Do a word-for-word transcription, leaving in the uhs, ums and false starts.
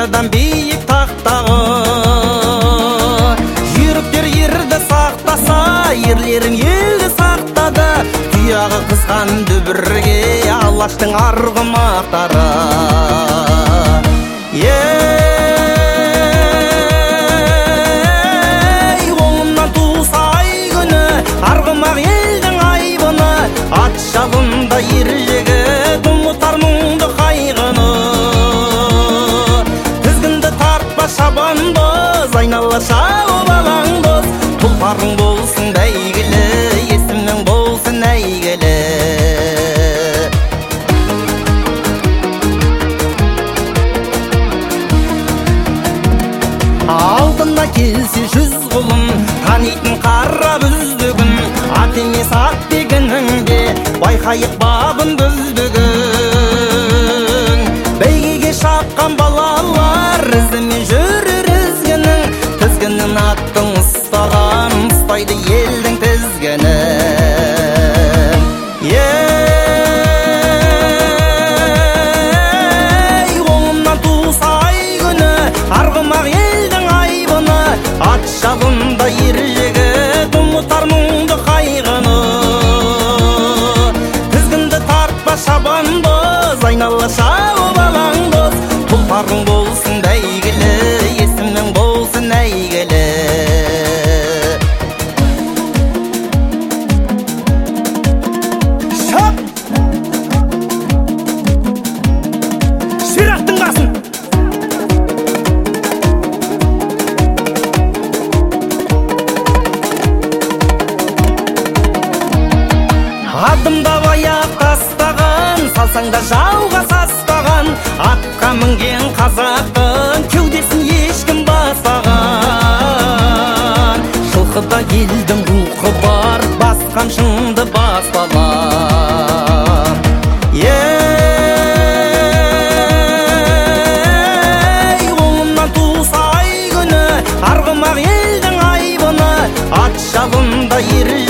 патшадан бейік тақтағы. Жүйріктер ерді сақтаса, ерлерім елді сақтады. Тұяғы қызған дүбірге Алаштың арғымақтары. Ей, оңымнан туса ай күні, арғымақ елдің айбыны. Ат жалында ер жігіт ұмытар мұңды қайғыны. Тізгінді тартпа шабандоз, айнала шауып алаңдоз. Тұлпарың болсын бәйгілі, есімнің болсын әйгілі. Алдында келсе жүз құлын, танитын қара бүздігін. Ат емес ат дегеніңде, байқайық бабын бүздігін. Бәйгеге шапқан балалар, ізімен жүрер ізгінің. Тізгінін аттың ұстаған, ұстайды елдің тізгінін. Ей, оңымнан туса ай күні, арғымақ елдің айбыны. Ат жалында ер жігіт ұмытар мұңды қайғыны. Тізгінді тартпа шабандоз, айнала шауып алаңдоз. Тұлпарың болсын бәйгілі, есімнің болсын әйгілі. Шап! Ширақтың басын! Адымдап аяқ тастаған, салсаңда жауға саспаған. Атқа мінген қазақтың кеудесін ешкім баспаған. Жылқыда елдің рухы бар, басқан шыңды басталған. Ей, оңымнан туса ай күні, арғымақ елдің айбыны. Ат жалында ер